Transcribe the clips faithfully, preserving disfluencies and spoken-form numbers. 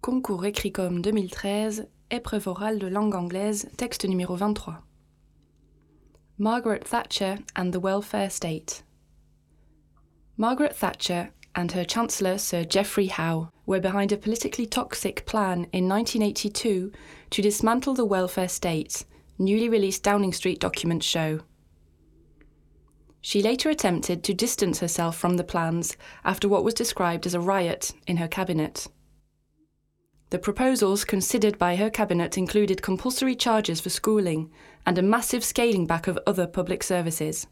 Concours Écricom deux mille treize, épreuve orale de langue anglaise, texte numéro vingt-trois. Margaret Thatcher and the Welfare State. Margaret Thatcher and her Chancellor Sir Geoffrey Howe were behind a politically toxic plan in nineteen eighty-two to dismantle the welfare state, newly released Downing Street documents show. She later attempted to distance herself from the plans after what was described as a riot in her cabinet. The proposals considered by her cabinet included compulsory charges for schooling and a massive scaling back of other public services.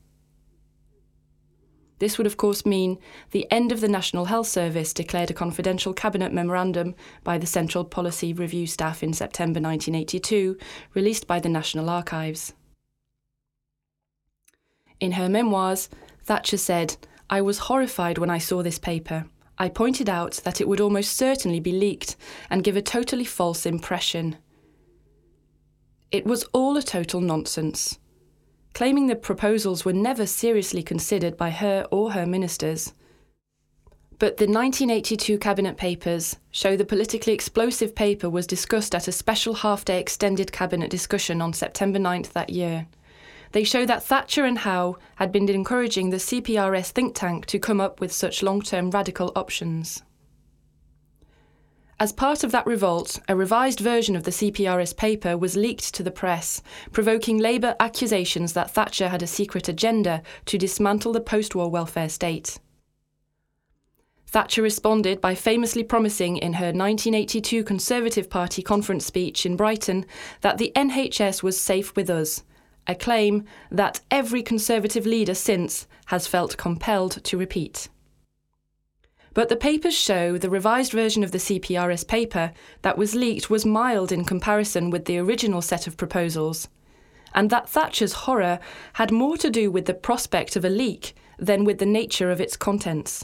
This would of course mean the end of the National Health Service, declared a confidential cabinet memorandum by the Central Policy Review staff in September nineteen eighty-two, released by the National Archives. In her memoirs, Thatcher said, "I was horrified when I saw this paper. I pointed out that it would almost certainly be leaked and give a totally false impression. It was all a total nonsense," claiming the proposals were never seriously considered by her or her ministers. But the nineteen eighty-two Cabinet Papers show the politically explosive paper was discussed at a special half-day extended Cabinet discussion on September ninth that year. They show that Thatcher and Howe had been encouraging the C P R S think tank to come up with such long-term radical options. As part of that revolt, a revised version of the C P R S paper was leaked to the press, provoking Labour accusations that Thatcher had a secret agenda to dismantle the post-war welfare state. Thatcher responded by famously promising in her nineteen eighty-two Conservative Party conference speech in Brighton that the N H S was safe with us, a claim that every Conservative leader since has felt compelled to repeat. But the papers show the revised version of the C P R S paper that was leaked was mild in comparison with the original set of proposals, and that Thatcher's horror had more to do with the prospect of a leak than with the nature of its contents.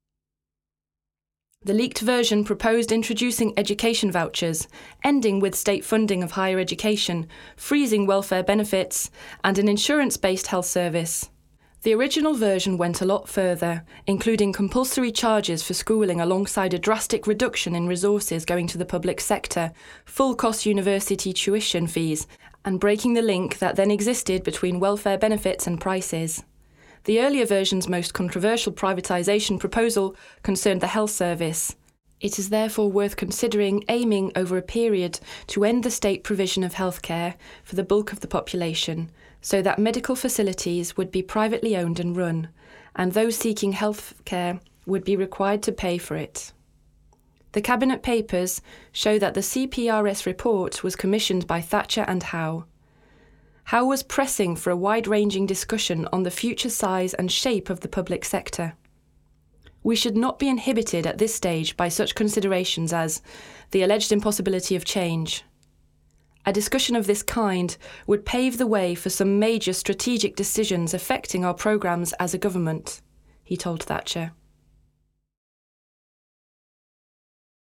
The leaked version proposed introducing education vouchers, ending with state funding of higher education, freezing welfare benefits, and an insurance-based health service. The original version went a lot further, including compulsory charges for schooling alongside a drastic reduction in resources going to the public sector, full-cost university tuition fees, and breaking the link that then existed between welfare benefits and prices. The earlier version's most controversial privatisation proposal concerned the health service. It is therefore worth considering aiming over a period to end the state provision of healthcare for the bulk of the population, so that medical facilities would be privately owned and run, and those seeking health care would be required to pay for it. The Cabinet Papers show that the C P R S report was commissioned by Thatcher and Howe. Howe was pressing for a wide-ranging discussion on the future size and shape of the public sector. We should not be inhibited at this stage by such considerations as the alleged impossibility of change. A discussion of this kind would pave the way for some major strategic decisions affecting our programmes as a government, he told Thatcher.